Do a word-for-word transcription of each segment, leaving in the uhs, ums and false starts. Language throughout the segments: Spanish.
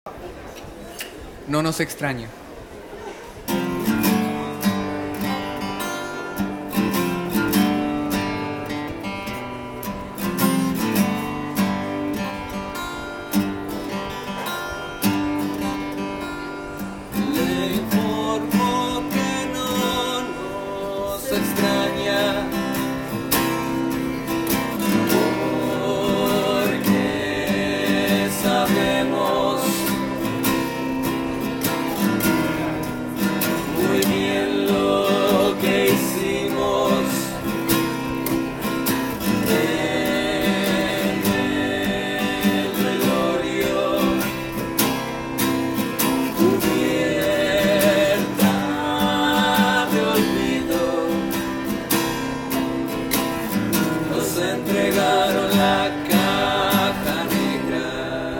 No nos extraña. Le informo que no nos extraña, porque sabemos muy bien lo que hicimos en el velorio, cubierta de olvido. Nos entregaron la caja negra.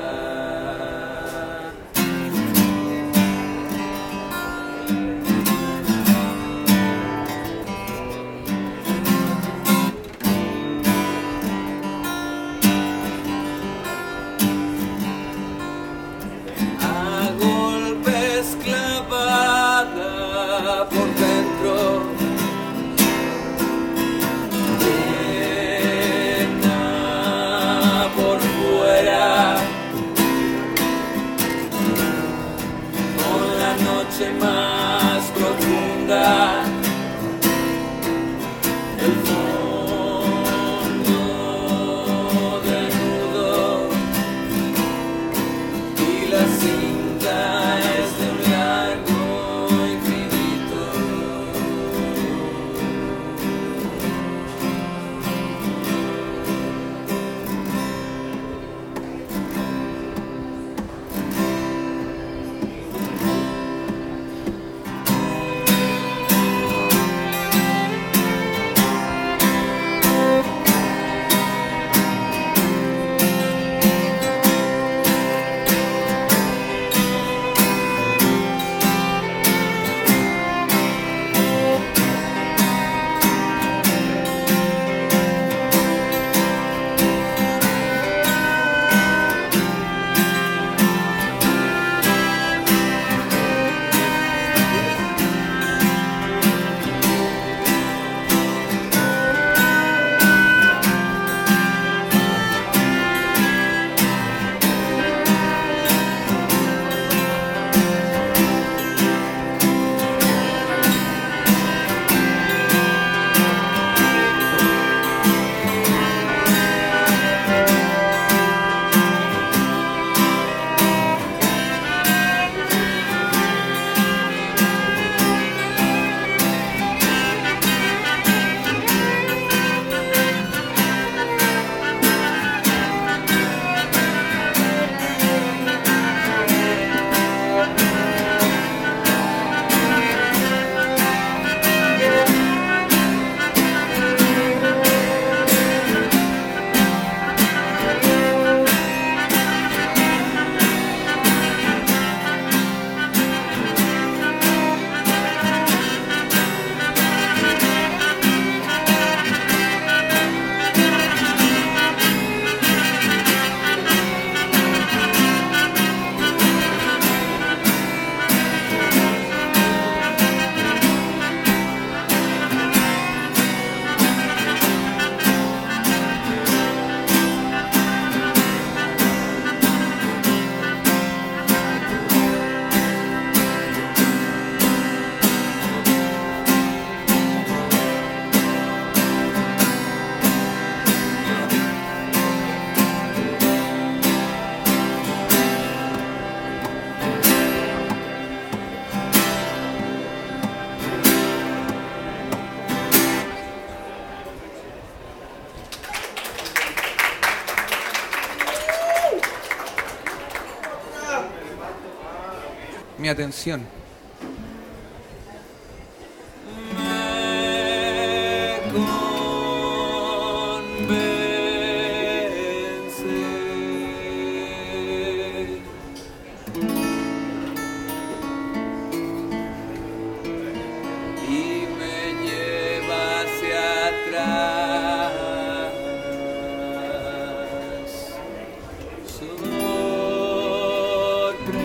A golpes clavada por dentro, llena por fuera, con la noche más profunda, el fondo desnudo y la cinta es de un largo infinito. Mi atención. Me convence y me lleva hacia atrás. Sorpresa.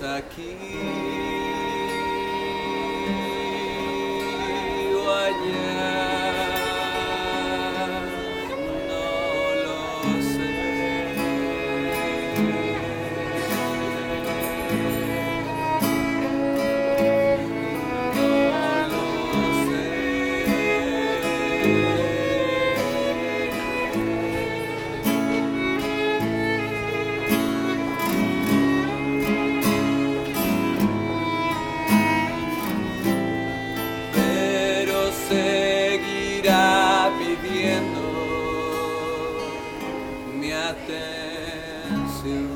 aquí o allá, no lo sé. Seguirá pidiendo mi atención.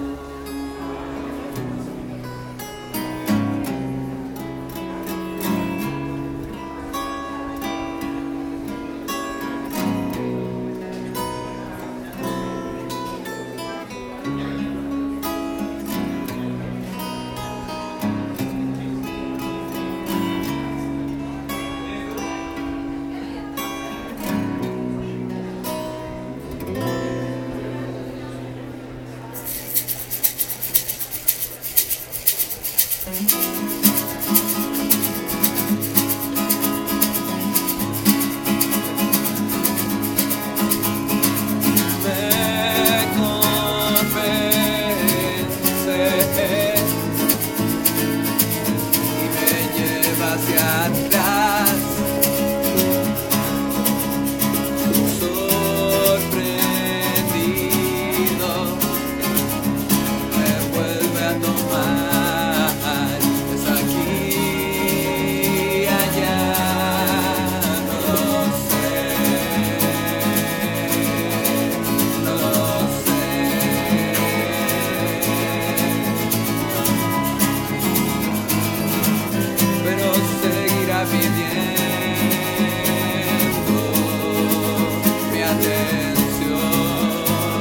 Hacia atrás, sorprendido, me vuelve a tomar. Es aquí, allá, no lo sé, no lo sé. Pero seguirá pidiendo mi atención,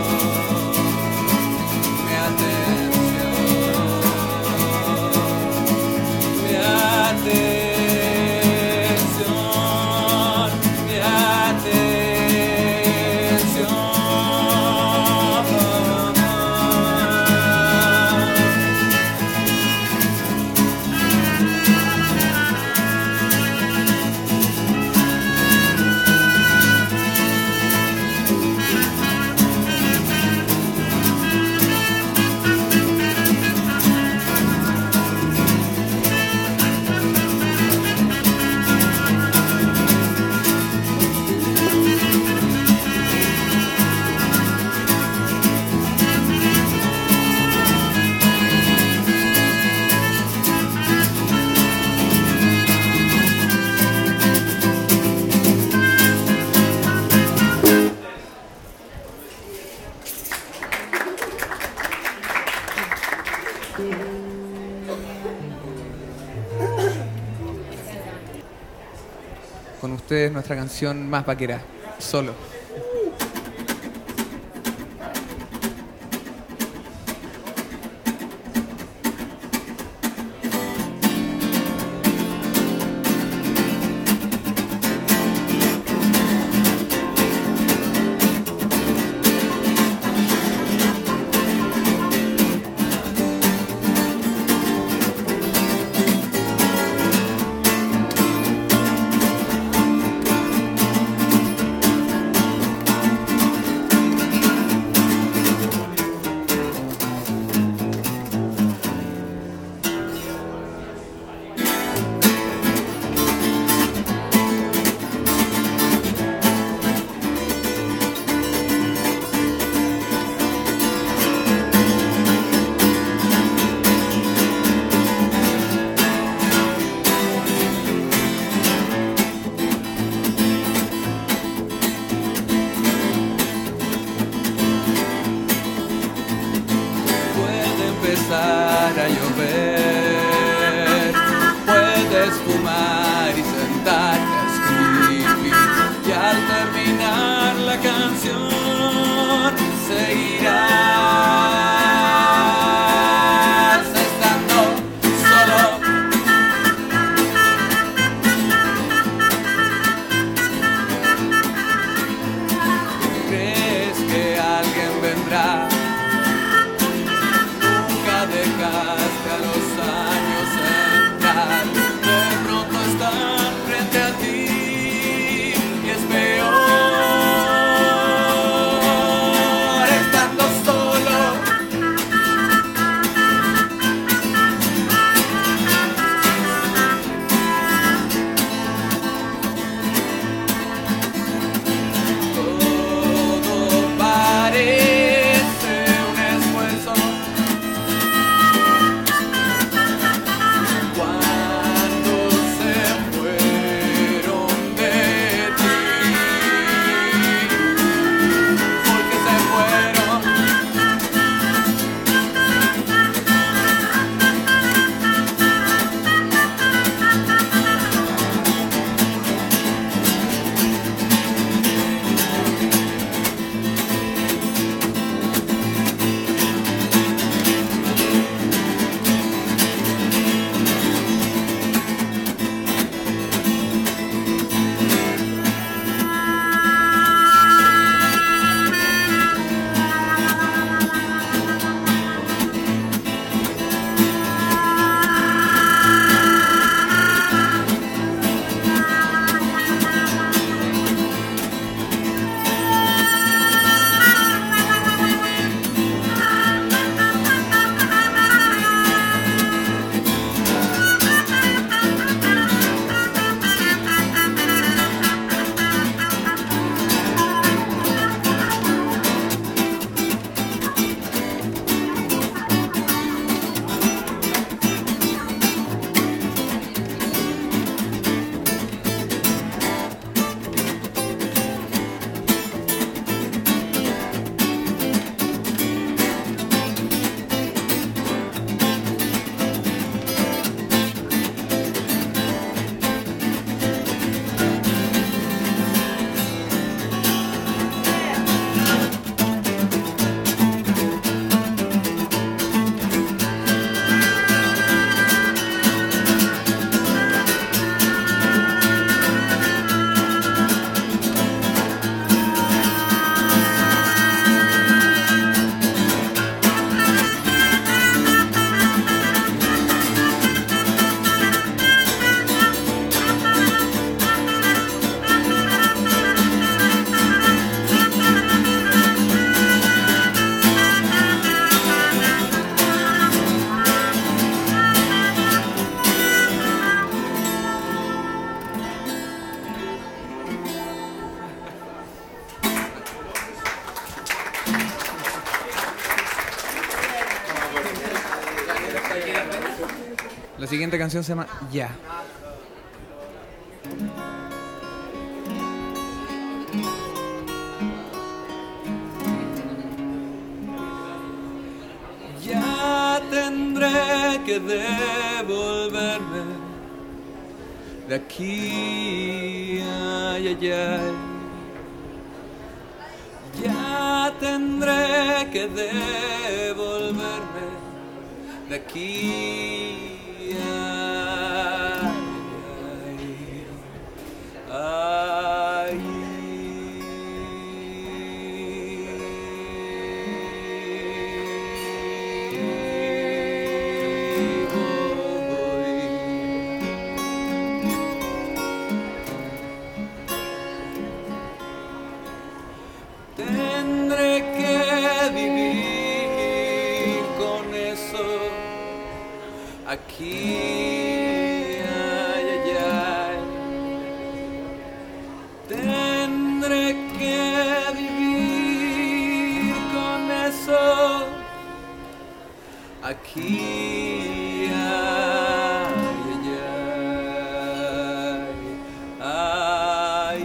mi atención, mi atención, mi atención. Con ustedes nuestra canción más vaquera, Solo. Empezar a llover, puedes fumar y sentarte a escribir, y al terminar la canción seguirás estando solo. ¿Crees que alguien vendrá? Dejaste a los La siguiente canción se llama Ya. Ya tendré que devolverme de aquí, ay, ay, ay. Ya tendré que devolverme de aquí, ay, ay, ay. Tendré que vivir con eso aquí, ay, ay, ay. Tendré que vivir con eso aquí, ay, ay, ay, ay.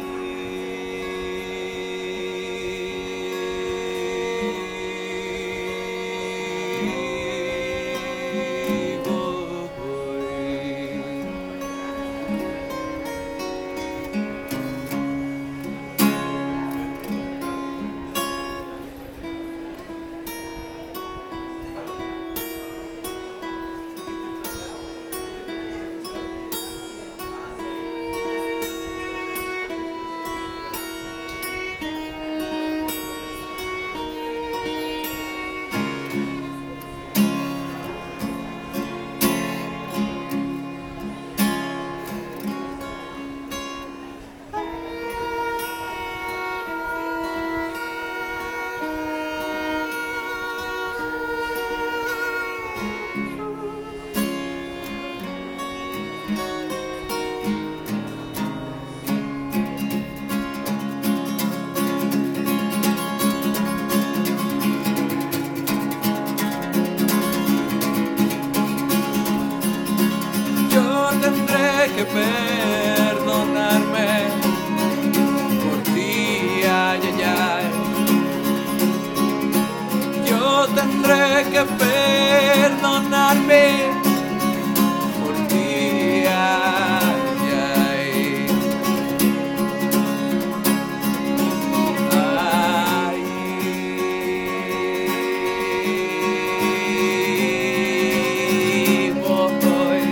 Que perdonarme por ti, ay, ay, ay. Yo tendré que perdonarme por ti, ay, ay. Ay. Voy.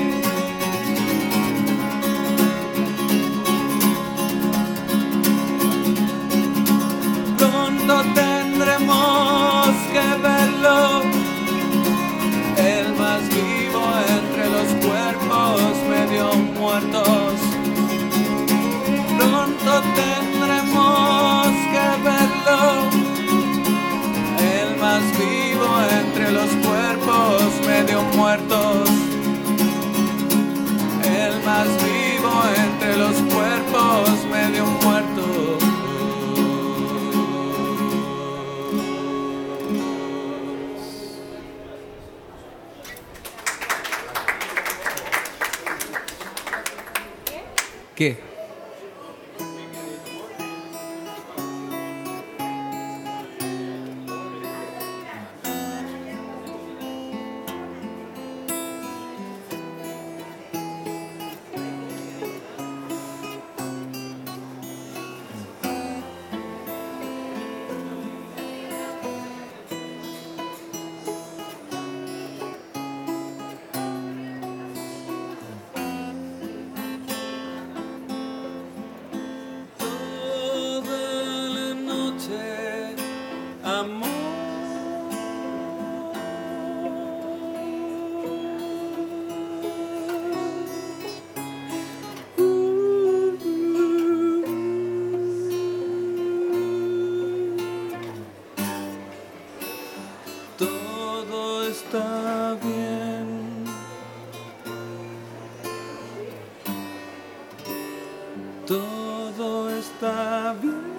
Tendremos que verlo, el más vivo entre los cuerpos medio muertos. Pronto tendremos que verlo, el más vivo entre los cuerpos medio muertos. El más vivo entre los cuerpos medio muertos. ¿Qué? Todo está bien. Todo está bien.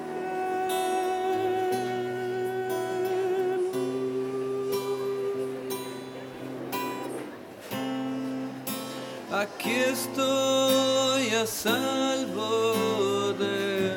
Aquí estoy a salvo de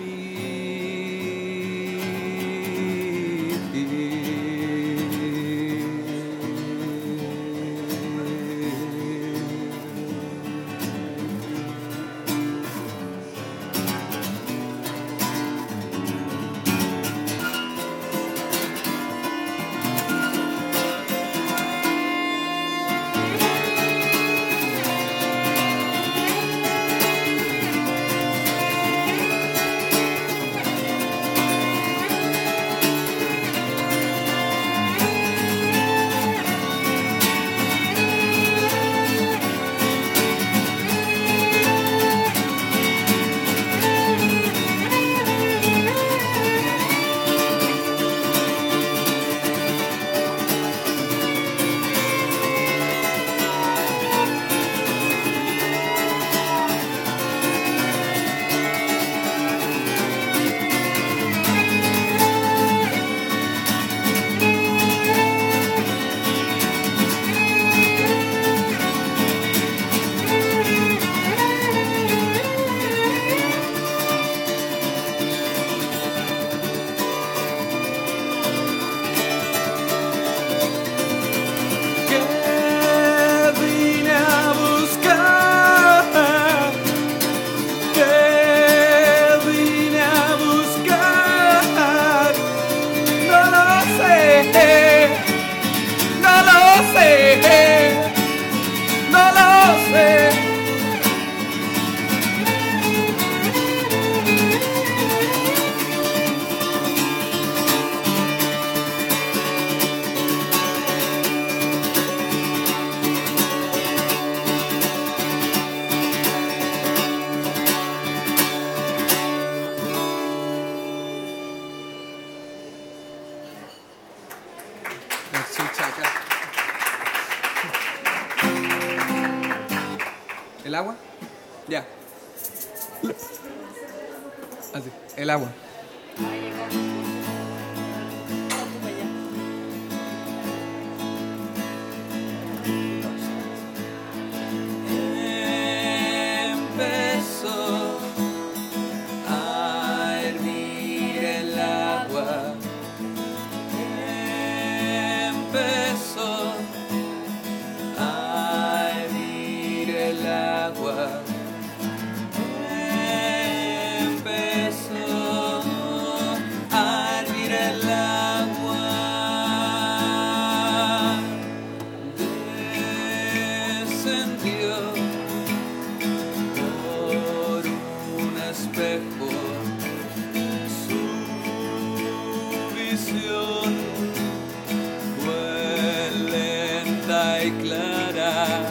¿El agua? Ya. Así, el agua. Empezó a hervir el agua. Empezó a hervir el agua. Empezó a hervir el agua. Descendió por un espejo su visión fue lenta y clara.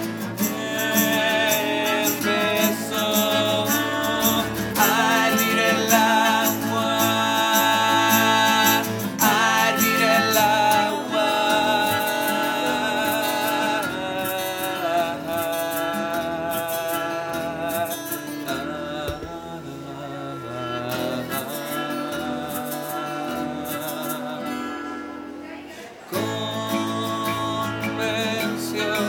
Empezó a hervir el agua, a hervir el agua. Convenció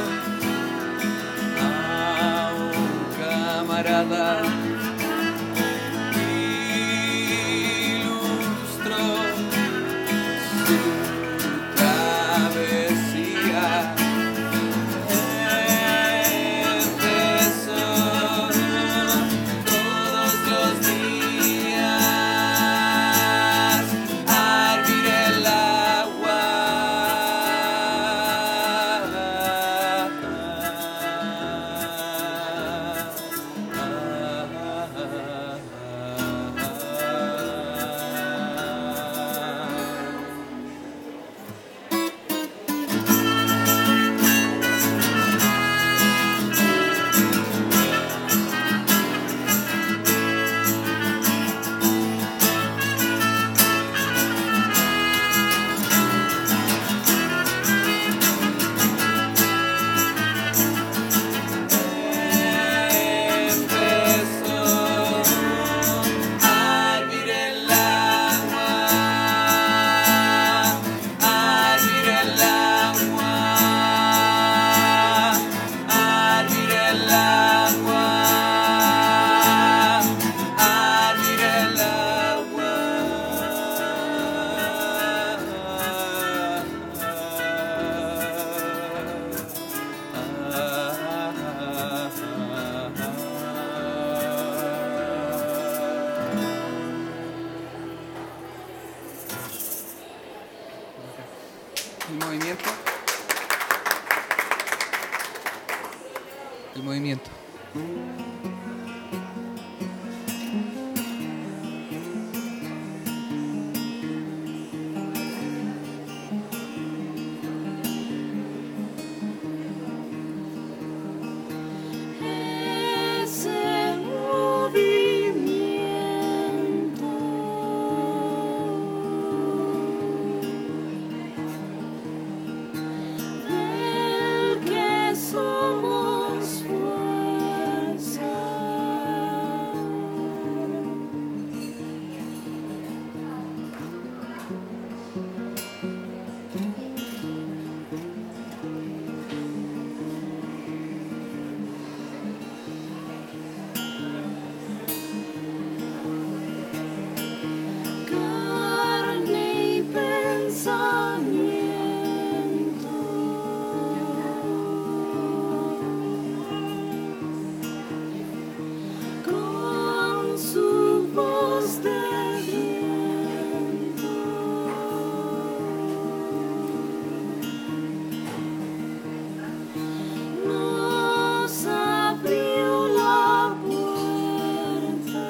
el movimiento. Ese movimiento del que somos fuerza. Carne y pensamiento, con su voz de viento, nos abrió la puerta.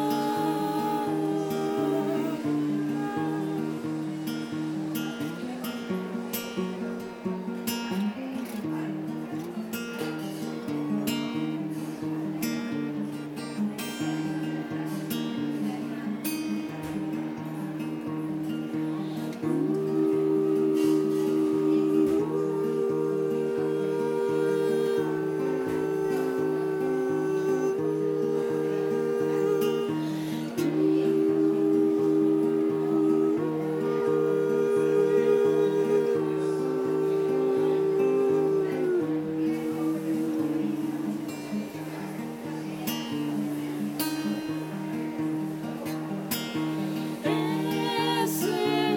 Ese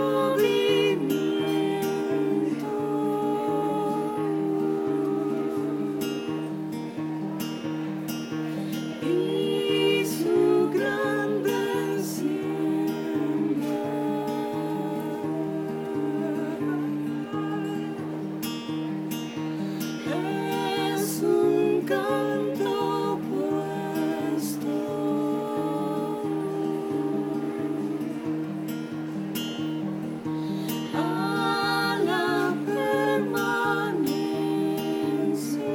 movimiento y su grande siembra es un canto puesto a la permanencia.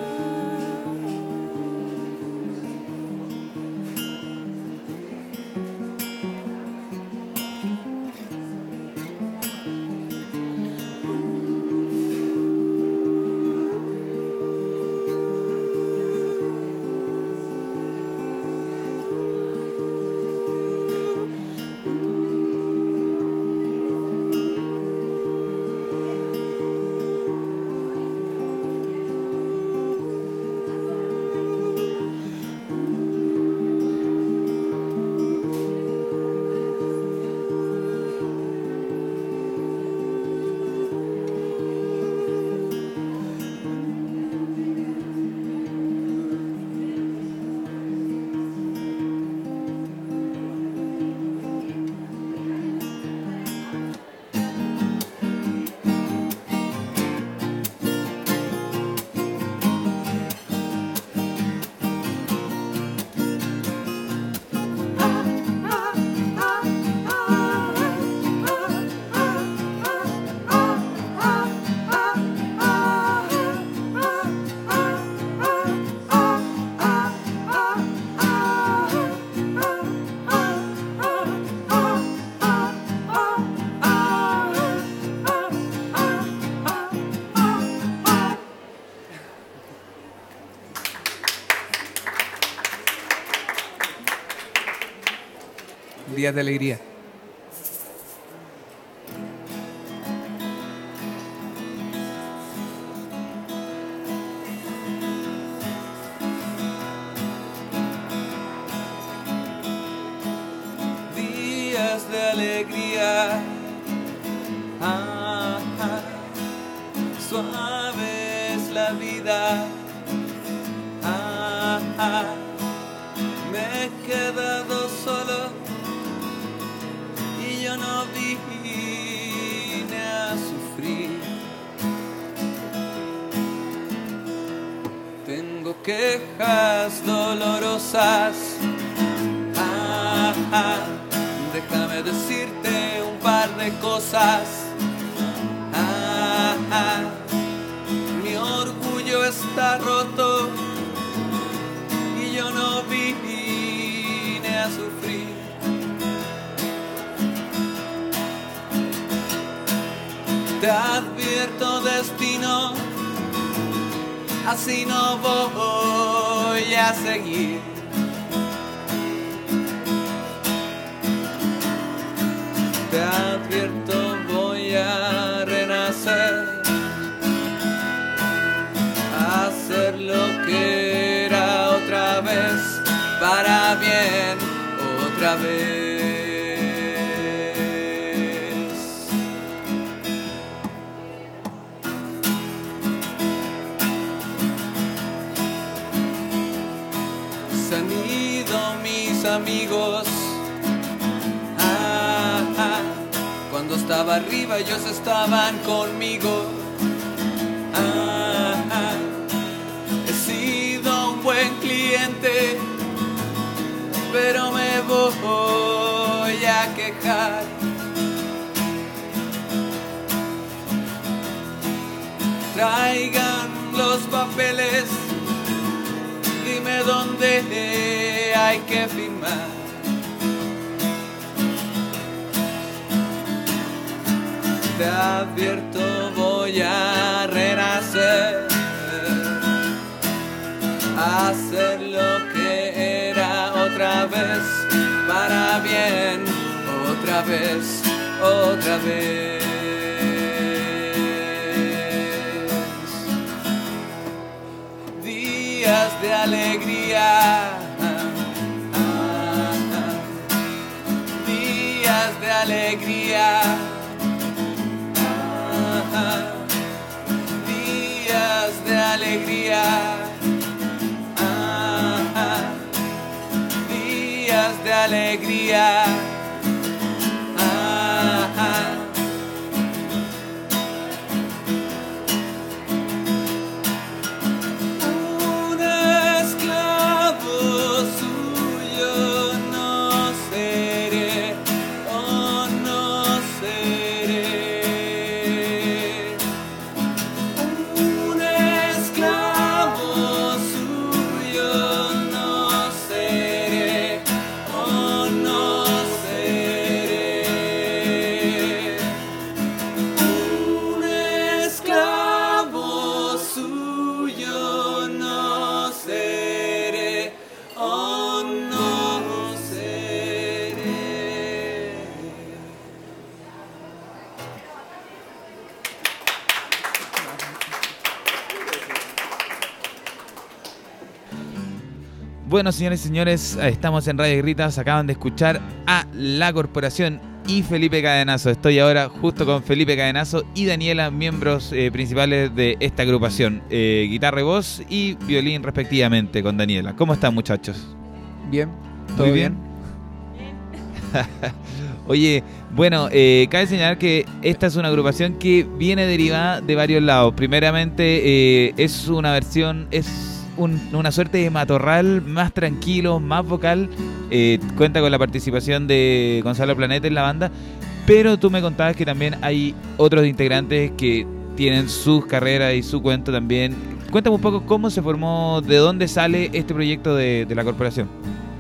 Días de alegría. Días de alegría, ah, ah, suave es la vida, ah, ah, me he quedado solo y yo no vine a sufrir. Ten quejas dolorosas. Ah, ah, déjame decirte un par de cosas. Ah, ah, mi orgullo está roto y yo no vine a sufrir. Te advierto, destino, así no voy a seguir. Te advierto, voy a renacer, a hacer lo que era otra vez, para bien otra vez. Se han ido mis amigos. Ah, ah. Cuando estaba arriba ellos estaban conmigo. Ah, ah. He sido un buen cliente, pero me voy a quejar. Traigan los papeles, dime dónde hay que firmar. Te advierto, voy a renacer, a hacer lo que era otra vez, para bien otra vez, otra vez. Días de alegría, días de alegría, días de alegría, días de alegría. Bueno, señores y señores, estamos en Radio Guerritas, acaban de escuchar a La Corporación y Felipe Cadenazo. Estoy ahora justo con Felipe Cadenazo y Daniela, miembros eh, principales de esta agrupación, eh, guitarra y voz y violín respectivamente con Daniela. ¿Cómo están, muchachos? Bien, todo Muy bien. bien. Oye, bueno, eh, cabe señalar que esta es una agrupación que viene derivada de varios lados. Primeramente, eh, es una versión, es un, una suerte de matorral más tranquilo, más vocal. Eh, cuenta con la participación de Gonzalo Planeta en la banda, pero tú me contabas que también hay otros integrantes que tienen sus carreras y su cuento también. Cuéntame un poco cómo se formó, de dónde sale este proyecto de, de La Corporación.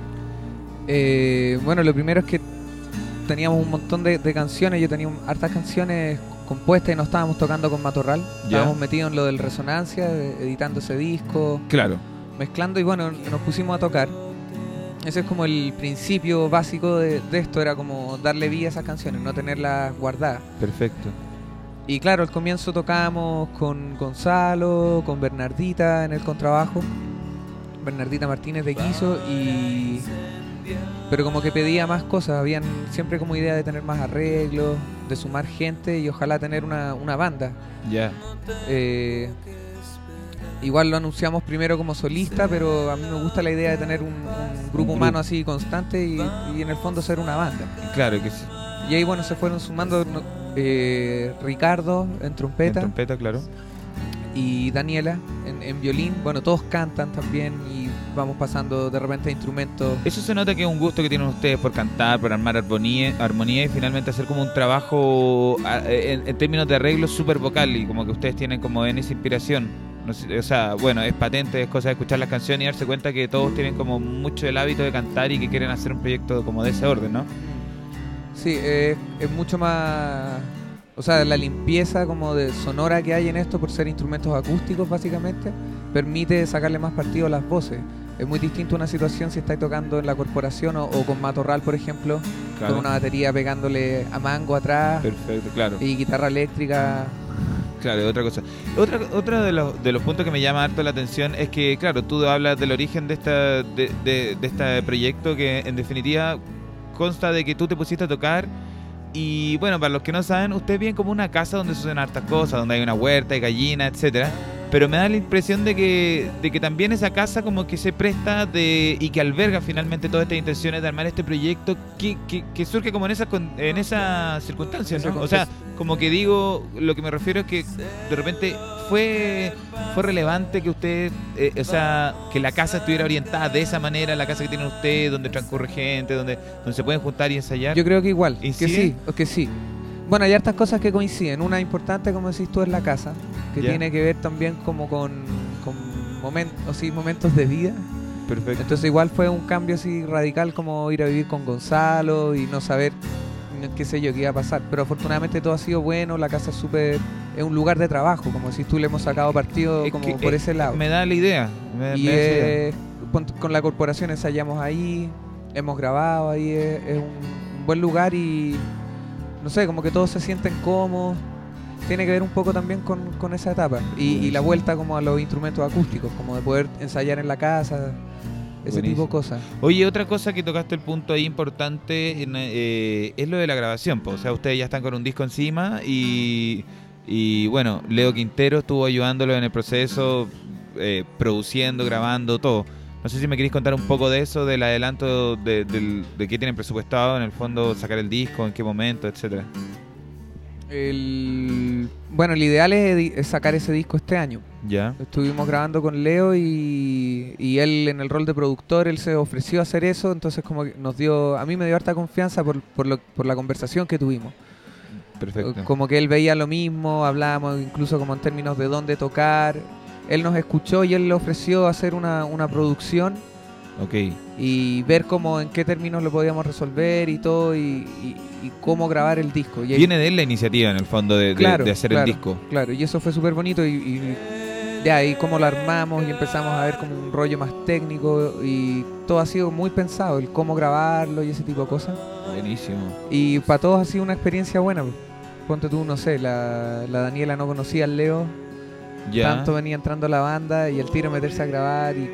Eh, bueno, lo primero es que teníamos un montón de, de canciones. Yo tenía un, hartas canciones compuestas y no estábamos tocando con Matorral. ¿Ya? Estábamos metidos en lo del Resonancia, editando ese disco, Claro. mezclando, y bueno, nos pusimos a tocar. Ese es como el principio básico de, de esto, era como darle vida a esas canciones, no tenerlas guardadas. Perfecto. Y claro, al comienzo tocábamos con Gonzalo, con Bernardita en el contrabajo, Bernardita Martínez de Guiso, y pero como que pedía más cosas, habían siempre como idea de tener más arreglos, de sumar gente y ojalá tener una, una banda. Ya. Eh, igual lo anunciamos primero como solista, pero a mí me gusta la idea de tener un, un grupo Un humano grupo. así constante y, y en el fondo ser una banda. Claro que sí. Y ahí bueno, se fueron sumando no, eh, Ricardo en trompeta, En trompeta, claro. y Daniela en, en violín. Bueno, todos cantan también y vamos pasando de repente a instrumentos. Eso se nota que es un gusto que tienen ustedes por cantar, por armar armonía, armonía y finalmente hacer como un trabajo a- en, en términos de arreglo súper vocal y como que ustedes tienen como en esa inspiración. No sé, o sea, bueno, es patente, es cosa de escuchar las canciones y darse cuenta que todos tienen como mucho el hábito de cantar y que quieren hacer un proyecto como de ese orden, ¿no? Sí, eh, es mucho más... O sea, la limpieza como de sonora que hay en esto por ser instrumentos acústicos básicamente permite sacarle más partido a las voces. Es muy distinto una situación si estáis tocando en la corporación o, o con Matorral, por ejemplo, Claro. con una batería pegándole a mango atrás Perfecto, claro. y guitarra eléctrica. Claro, otra cosa. Otra, otra de los, de los puntos que me llama harto la atención es que, claro, tú hablas del origen de, esta, de, de, de este proyecto que en definitiva consta de que tú te pusiste a tocar y, bueno, para los que no saben, ustedes viven como una casa donde suceden hartas cosas, donde hay una huerta, hay gallinas, etcétera. Pero me da la impresión de que, de que también esa casa como que se presta de y que alberga finalmente todas estas intenciones de armar este proyecto que, que, que surge como en esas con- en esas circunstancias, ¿no? Ese O sea, como que digo, lo que me refiero es que de repente fue fue relevante que usted, eh, o sea, que la casa estuviera orientada de esa manera, la casa que tienen ustedes, donde transcurre gente, donde, donde se pueden juntar y ensayar. Yo creo que igual, que ¿Incide? sí, o que sí. Bueno, hay hartas cosas que coinciden. Una importante, como decís tú, es la casa, que Ya. tiene que ver también como con, con momentos, sí, momentos de vida. Perfecto. Entonces igual fue un cambio así radical como ir a vivir con Gonzalo y no saber no- qué sé yo qué iba a pasar. Pero afortunadamente todo ha sido bueno, la casa es súper, es un lugar de trabajo, como si tú le hemos sacado partido Es como que, por eh, ese lado. Me da la idea. Me, Y me da esa idea. eh, con, con la corporación ensayamos ahí, hemos grabado ahí, es, es un, un buen lugar y no sé, como que todos se sienten cómodos. Tiene que ver un poco también con, con esa etapa y, y la vuelta como a los instrumentos acústicos, como de poder ensayar en la casa, ese Buenísimo. tipo de cosas. Oye, otra cosa que tocaste el punto ahí importante en, eh, es lo de la grabación, po. O sea, ustedes ya están con un disco encima y, y bueno, Leo Quintero estuvo ayudándolo en el proceso, eh, produciendo, grabando, todo. No sé si me queréis contar un poco de eso, del adelanto de, del- de qué tienen presupuestado, en el fondo, sacar el disco, en qué momento, etcétera. El, bueno, el ideal es, edi- es sacar ese disco este año. ¿Ya? Estuvimos grabando con Leo y, y él en el rol de productor, él se ofreció a hacer eso, entonces como que nos dio, a mí me dio harta confianza por, por, lo- por la conversación que tuvimos. Perfecto. Como que él veía lo mismo, hablábamos incluso como en términos de dónde tocar. Él nos escuchó y él le ofreció hacer una, una producción Ok. y ver cómo en qué términos lo podíamos resolver y todo y, y- y cómo grabar el disco. Y ahí- Viene de él la iniciativa, en el fondo, de, de- Claro, de hacer claro, el disco. Claro, y eso fue súper bonito y, y ya, y cómo lo armamos y empezamos a ver como un rollo más técnico y todo ha sido muy pensado, el cómo grabarlo y ese tipo de cosas. Buenísimo. Y para todos ha sido una experiencia buena. Ponte tú, no sé, la, la Daniela no conocía al Leo, Ya. tanto venía entrando a la banda y el tiro meterse a grabar y,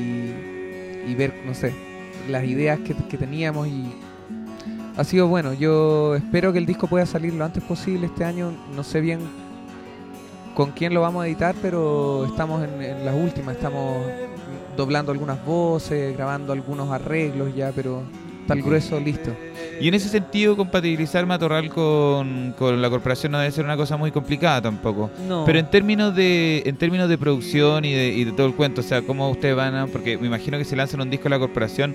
y, y ver, no sé, las ideas que, que teníamos y ha sido bueno. Yo espero que el disco pueda salir lo antes posible este año. No sé bien con quién lo vamos a editar, pero estamos en, en las últimas. Estamos doblando algunas voces, grabando algunos arreglos ya, pero está el grueso listo. Y en ese sentido, compatibilizar Matorral con, con la corporación no debe ser una cosa muy complicada tampoco. No. Pero en términos de en términos de producción y de, y de todo el cuento, o sea, cómo ustedes van a... Porque me imagino que si lanzan un disco a la corporación,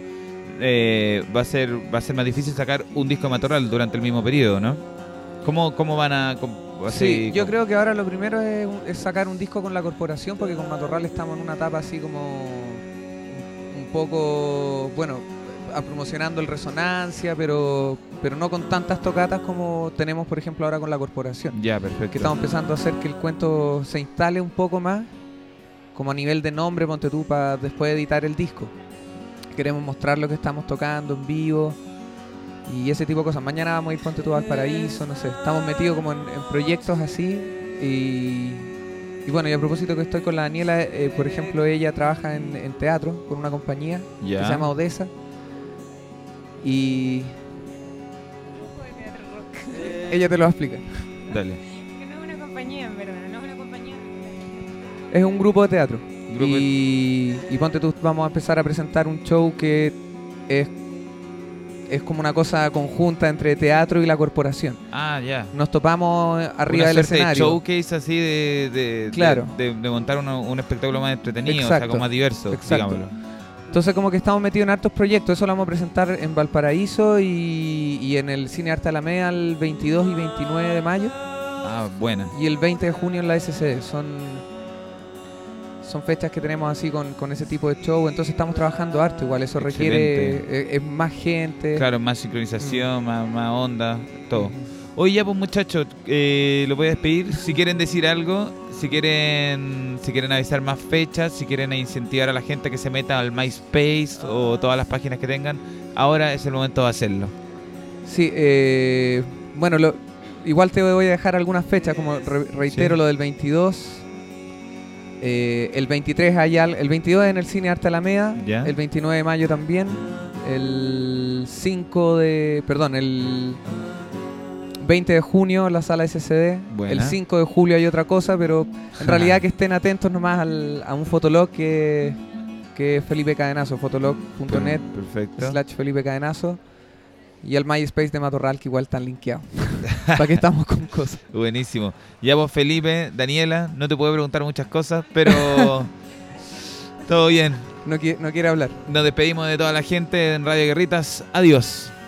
eh, va a ser va a ser más difícil sacar un disco de Matorral durante el mismo periodo, ¿no? ¿Cómo, cómo van a...? cómo- así, Sí, yo cómo- creo que ahora lo primero es, un- es sacar un disco con la corporación, porque con Matorral estamos en una etapa así como un poco, bueno, a promocionando el Resonancia, pero pero no con tantas tocatas como tenemos, por ejemplo, ahora con la corporación. Ya, perfecto. Que estamos empezando a hacer que el cuento se instale un poco más, como a nivel de nombre, ponte tú, para después de editar el disco. Queremos mostrar lo que estamos tocando en vivo y ese tipo de cosas. Mañana vamos a ir, ponte tú, al Paraíso, no sé. Estamos metidos como en, en proyectos así y, y bueno, y a propósito que estoy con la Daniela, eh, por ejemplo, ella trabaja en, en teatro con una compañía Ya. que se llama Odessa y Grupo de teatro rock. ella te lo va a explicar. Dale. Que no es una compañía, en verdad, no es una compañía. Es un grupo de teatro. Grupo de- y, y ponte tú, vamos a empezar a presentar un show que es es como una cosa conjunta entre teatro y la corporación. Ah, ya. Nos topamos arriba Una del suerte escenario. de showcase así de, de, Claro. de, de- de montar uno- un espectáculo más entretenido, o sea, Exacto. como más diverso, Exacto. digámoslo. Entonces como que estamos metidos en hartos proyectos. Eso lo vamos a presentar en Valparaíso y, y en el Cine Arte Alameda el veintidós y veintinueve de mayo. Ah, buena. Y el veinte de junio en la S C D. Son, son fechas que tenemos así con, con ese tipo de show. Entonces estamos trabajando harto igual. Eso requiere Excelente. eh, es más gente. Claro, más sincronización, más, más onda, todo. Oye, ya pues muchachos, eh, lo voy a despedir. Si quieren decir algo, si quieren si quieren avisar más fechas, si quieren incentivar a la gente que se meta al MySpace o todas las páginas que tengan, ahora es el momento de hacerlo. Sí, eh, bueno, lo, igual te voy a dejar algunas fechas, como re- reitero Sí. lo del veintidós. Eh, el veintitrés hay al- el veintidós en el Cine Arte Alameda, Ya. el veintinueve de mayo también, el cinco de, perdón, el veinte de junio en la sala S C D, Buena. el cinco de julio hay otra cosa, pero en realidad que estén atentos nomás al, a un fotolog que, que es Felipe Cadenazo, fotolog punto net Perfecto. slash Felipe Cadenazo, y el MySpace de Matorral que igual están linkeados. ¿Para qué estamos con cosas? Buenísimo. Ya vos, Felipe, Daniela, no te puedo preguntar muchas cosas, pero todo bien. No, qui- no quiere hablar. Nos despedimos de toda la gente en Radio Guerritas. Adiós.